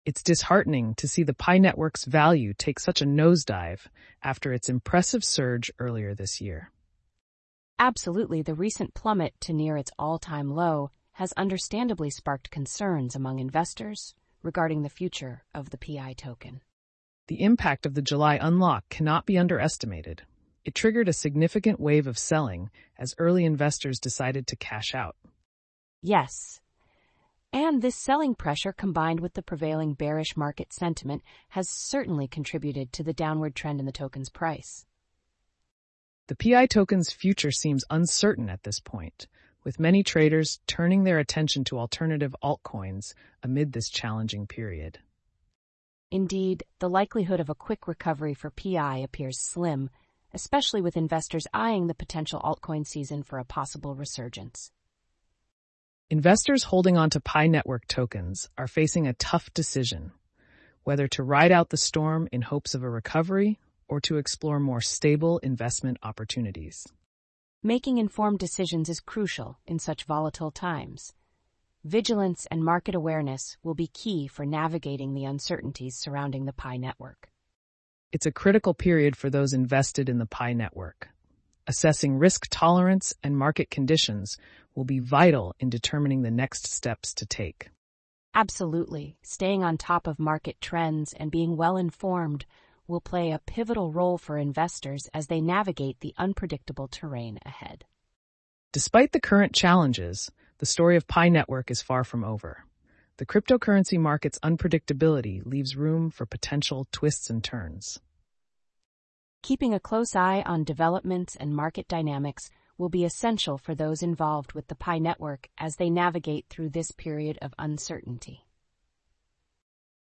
It's disheartening to see the Pi Network's value take such a nosedive after its impressive surge earlier this year. Absolutely, the recent plummet to near its all-time low has understandably sparked concerns among investors regarding the future of the PI token. The impact of the July unlock cannot be underestimated. It triggered a significant wave of selling as early investors decided to cash out. Yes. And this selling pressure, combined with the prevailing bearish market sentiment, has certainly contributed to the downward trend in the token's price. The PI token's future seems uncertain at this point, with many traders turning their attention to alternative altcoins amid this challenging period. Indeed, the likelihood of a quick recovery for PI appears slim, especially with investors eyeing the potential altcoin season for a possible resurgence. Investors holding on to Pi Network tokens are facing a tough decision, whether to ride out the storm in hopes of a recovery or to explore more stable investment opportunities. Making informed decisions is crucial in such volatile times. Vigilance and market awareness will be key for navigating the uncertainties surrounding the Pi Network. It's a critical period for those invested in the Pi Network. Assessing risk tolerance and market conditions will be vital in determining the next steps to take. Absolutely. Staying on top of market trends and being well informed will play a pivotal role for investors as they navigate the unpredictable terrain ahead. Despite the current challenges, the story of Pi Network is far from over. The cryptocurrency market's unpredictability leaves room for potential twists and turns. Keeping a close eye on developments and market dynamics will be essential for those involved with the Pi Network as they navigate through this period of uncertainty.